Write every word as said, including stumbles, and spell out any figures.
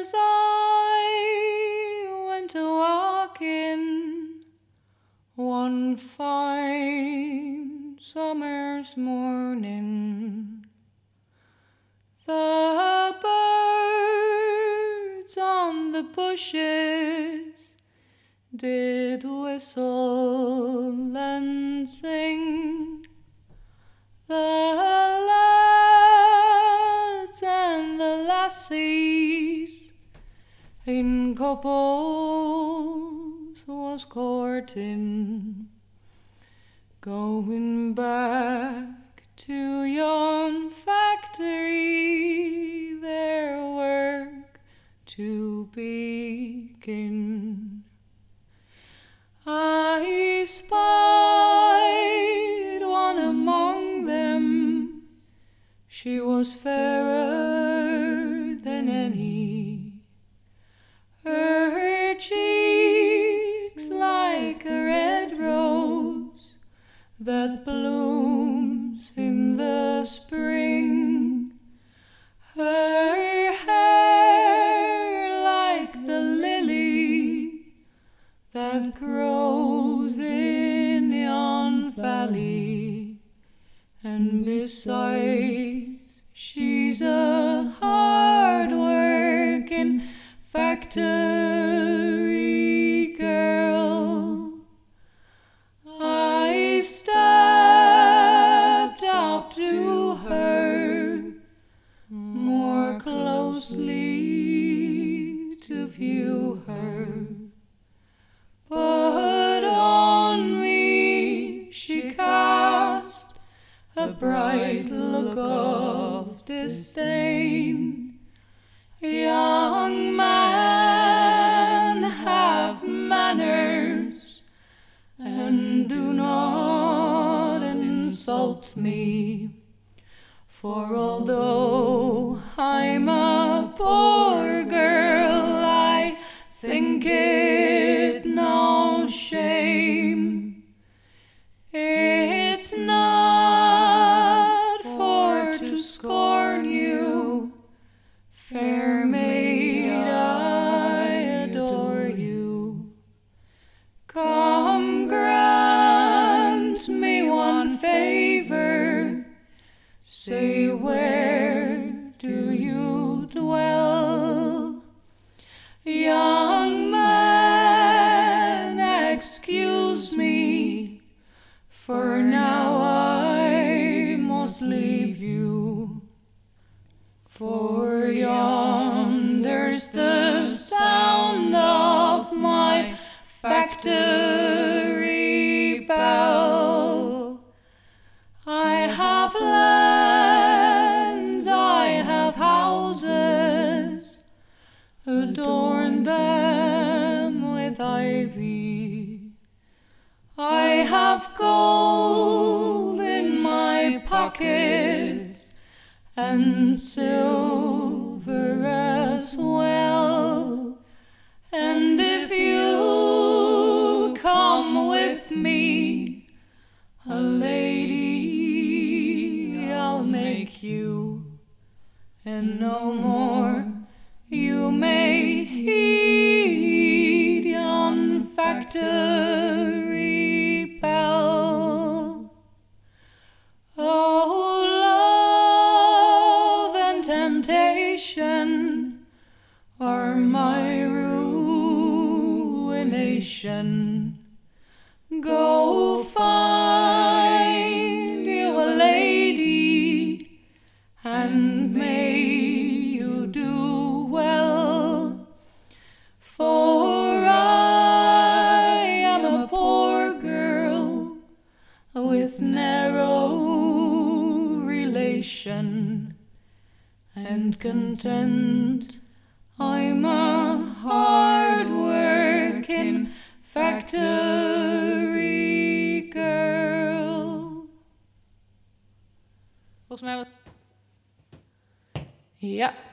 as I went a walking one fine summer's morning, the birds on the bushes did whistle and sing. The lads and the lassies in couples was courting, going back to yon factory, their work to begin. I spied one among them, she was fairer than any, her cheeks like a red rose that blooms in the spring, her hair like the lily that grows in yon valley, and besides she's a hard-working factory girl. I stepped up to her more closely to view her, but on me she cast a bright look of disdain. Young man, have manners, and do not insult me, for although I'm a poor girl, I think it no shame. It's not for to scorn you, fair maid, I adore you. Come, grant me one favor, say where do you dwell? Young man, excuse me, for now I must leave you, for yonder's the sound of my factory bell. I have lands, I have houses, adorn them with ivy. I have gold in my pockets and silver as well, and if you come with me, a lady I'll make you, and no more you may heed yon factory bell. Oh, love and temptation are my ruination. Go find you a lady, and may you do well, for I am a poor girl with narrow relation, and content I'm a hard-working factory girl. Volgens mij wat... Ja.